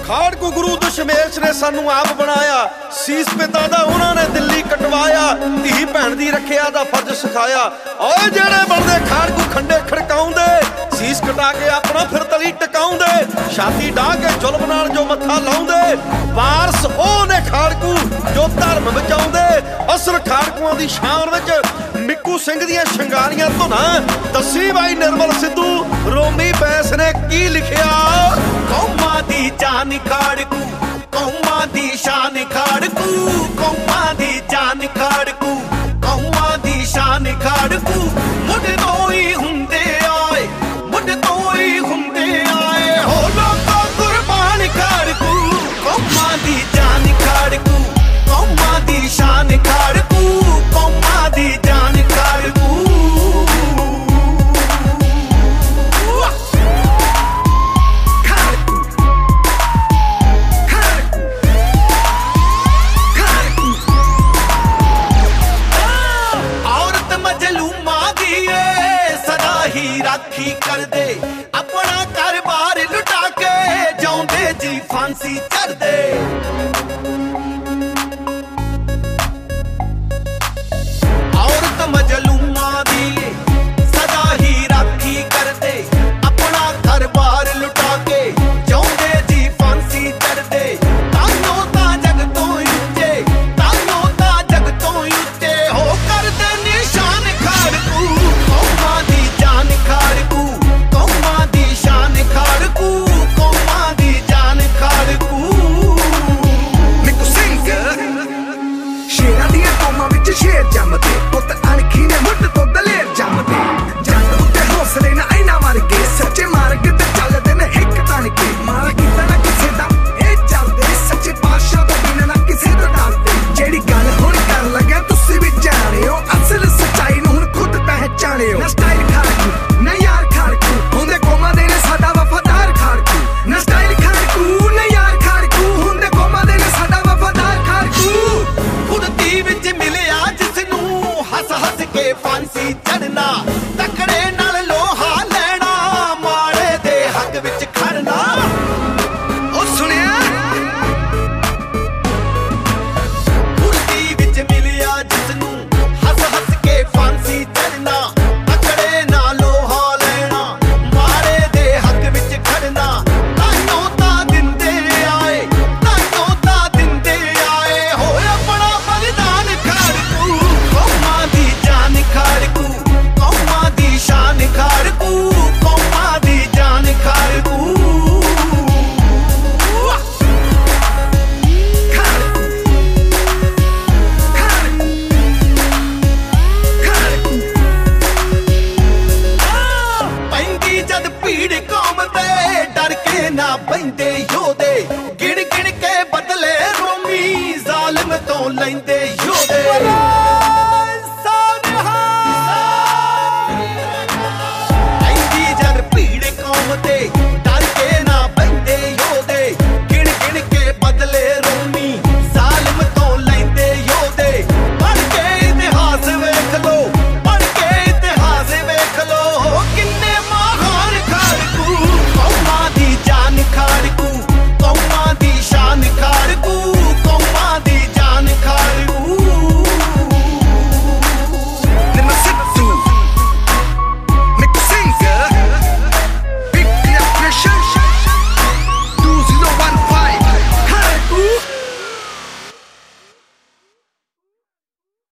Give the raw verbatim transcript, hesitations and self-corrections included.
ਖਾੜਕੂ ਗੁਰੂ ਦਸ਼ਮੇਸ਼ ਨੇ ਸਾਨੂੰ ਆਪ ਬਣਾਇਆ, ਸੀਸ ਪਿਤਾ ਦਾ ਉਹਨਾਂ ਨੇ ਦਿੱਲੀ ਕਟਵਾਇਆ, ਧੀ ਭੈਣ ਦੀ ਰੱਖਿਆ ਦਾ ਫਰਜ਼ ਸਿਖਾਇਆ। ਓਏ ਜਿਹੜੇ ਬਣਦੇ ਖਾੜਕੂ ਖੰਡੇ ਖੜਕਾਉਂਦੇ, ਸੀਸ ਕਟਾ ਕੇ ਆਪਣਾ ਫਿਰ ਤਲੀ ਟਿਕਾਉਂਦੇ, ਛਾਤੀ ਡਾਹ ਕੇ ਜ਼ੁਲਮ ਨਾਲ ਜੋ ਮੱਥਾ ਲਾਉਂਦੇ, ਵਾਰਸ ਉਹ ਨੇ ਖਾੜਕੂ ਜੋ ਧਰਮ ਬਚਾਉਂਦੇ। ਅਸਲ ਖਾੜਕੂਆਂ ਦੀ ਸ਼ਾਨ ਵਿੱਚ ਮਿੱਕੂ ਸਿੰਘ ਦੀਆਂ ਸ਼ਿੰਗਾਰੀਆਂ ਧੁਨਾਂ। ਦੱਸੀ ਬਾਈ ਨਿਰਮਲ ਸਿੱਧੂ ਰੋਮੀ ਬੈਂਸ ਨੇ ਕੀ ਲਿਖਿਆ। ਕੌਮਾਂ ਦੀ ਜਾਨ ਖਾੜਕੂ, ਕੌਮਾਂ ਦੀ ਸ਼ਾਨ ਖਾੜਕੂ, ਕੌਮਾਂ ਦੀ ਜਾਨ ਖਾੜਕੂ, ਕੌਮਾਂ ਦੀ ਸ਼ਾਨ ਖਾੜਕੂ। ਮੁੱਢ ਤੋਂ ਹੀ ਹੁੰਦੇ ਆਏ, ਮੁੱਢ ਤੋਂ ਹੀ ਹੁੰਦੇ ਆਏ, ਹੋ ਲੋਕਾਂ ਕੁਰਬਾਨ ਖਾੜਕੂ। ਕੌਮਾਂ ਦੀ ਜਾਨ ਖਾੜਕੂ, ਕੌਮਾਂ ਦੀ ਸ਼ਾਨ ਖਾੜਕੂ, ਕੌਮਾਂ ਦੀ ਜਾਨ ਖਾੜਕੂ। ਰਾਖੀ ਕਰਦੇ ਆਪਣਾ ਘਰ-ਬਾਰ ਲੁਟਾ ਕੇ, ਜਾਉਂਦੇ ਜੀ ਫਾਂਸੀ ਚੜ੍ਹਦੇ। ਔਰਤ ਮਜਲੂਮਾਂ ਦੀ ਸਦਾ ਹੀ ਰਾਖੀ ਕਰਦੇ, ਆਪਣਾ ਘਰ-ਬਾਰ ਲੁਟਾ ਕੇ, ਜਾਉਂਦੇ ਜੀ ਫਾਂਸੀ ਚੜ੍ਹਦੇ। ਤਾਈਓ ਤਾਂ ਜਗ ਤੋਂ ਉੱਚੇ, ਤਾਈਓ ਤਾਂ ਜਗ ਤੋਂ ਉੱਚੇ ਹੋ ਕਰਦੇ ਨਿਸ਼ਾਨ ਖਾੜਕੂ। ਕੌਮਾਂ ਦੀ ਜਾਨ ਖਾੜਕੂ, ਕੌਮਾਂ ਦੀ ਸ਼ਾਨ ਖਾੜਕੂ, ਕੌਮਾਂ ਦੀ ਜਾਨ ਖਾੜਕੂ। ਮਿੱਕੂ ਸਿੰਘ ਸ਼ੇਰਾਂ ਦੀਆਂ ਕੌਮਾਂ ਵਿੱਚ ਸ਼ੇਰ ਜੰਮਦੇ, ਪੁੱਤ ਅਣਖੀ ਨੇ ਮੁੱਢ ਤੋਂ ਦਲੇਰ ਜੰਮਦੇ। ਜੱਟ ਉੱਤੇ ਹੌਸਲੇ ਨਾ ਇਹਨਾਂ ਵਰਗੇ, ਸੱਚੇ ਮਾਰਗ ਤੇ ਚੱਲਦੇ ਨੇ ਹਿੱਕ ਤਣ ਕੇ। ਮਾਰਾ ਕੀਤਾ ਨਾ ਕਿਸੇ ਦਾ ਇਹ ਚੱਲਦੇ, ਸੱਚੇ ਪਾਤਸ਼ਾਹ ਤੋਂ ਬਿਨਾਂ ਨਾ ਕਿਸੇ ਤੋਂ ਡਰਦੇ। ਜਿਹੜੀ ਗੱਲ ਹੁਣ ਕਰਨ ਲੱਗਿਆ ਤੁਸੀਂ ਵੀ ਜਾਣਿਓ, ਅਸਲ ਸੱਚਾਈ ਨੂੰ ਹੁਣ ਖੁਦ ਪਹਿਚਾਣਿਓ। ਨਾ ਸਟਾਈਲ ਖਾੜਕੂ ਨਾ ਯਾਰ ਖਾੜਕੂ, ਹੁੰਦੇ ਕੌਮਾਂ ਦੇ ਨੇ ਸਾਡਾ ਵਫਾਦਾਰ ਖਾੜਕੂ। ਨਾ ਸਟਾਈਲ ਖਾੜਕੂ ਨਾ ਯਾਰ ਖਾੜਕੂ, ਹੁੰਦੇ ਕੌਮਾਂ ਦੇ ਨੇ ਸਾਡਾ ਵਫਾਦਾਰ ਖਾੜਕੂ। ਕੁੜਤੀ ਵਿੱਚ ਮਿਲਿਆ ਜਿਸ ਨੂੰ ਹੱਸ ਹੱਸ ਕੇ ਫਾਂਸੀ ਚੜ੍ਹਨਾ, ਤਕੜੇ ਨਾਲ ਲੋਹਾ ਲੈਣਾ, ਮਾੜੇ ਦੇ ਹੱਕ ਵਿੱਚ ਖੜਨਾ। ਉਹ ਸੁਣਿਆ ਕੁੜਤੀ ਵਿੱਚ ਮਿਲਿਆ ਜਿਸ ਨੂੰ ਹੱਸ ਹੱਸ ਕੇ ਫਾਂਸੀ ਚੜ੍ਹਨਾ, ਤਕੜੇ ਨਾਲ ਲੋਹਾ ਲੈਣਾ, ਮਾੜੇ ਦੇ ਹੱਕ ਵਿੱਚ ਖੜਨਾ। ਤਾਈਓ ਤਾਂ ਦਿੰਦੇ ਆਏ, ਤਾਈਓ ਤਾਂ ਦਿੰਦੇ ਆਏ, ਹੋ ਆਪਣਾ ਬਲਿਦਾਨ ਖਾੜਕੂ। ਕੌਮਾਂ ਦੀ ਜਾਨ ਖਾੜਕੂ, ਕੌਮਾਂ ਦੀ ਸ਼ਾਨ ਖਾੜਕੂ, ਕੌਮਾਂ ਦੀ ਜਾਨ ਖਾੜਕੂ। ਪੈਂਦੀ ਜਦ ਭੀੜ ਕੌਮ ਤੇ,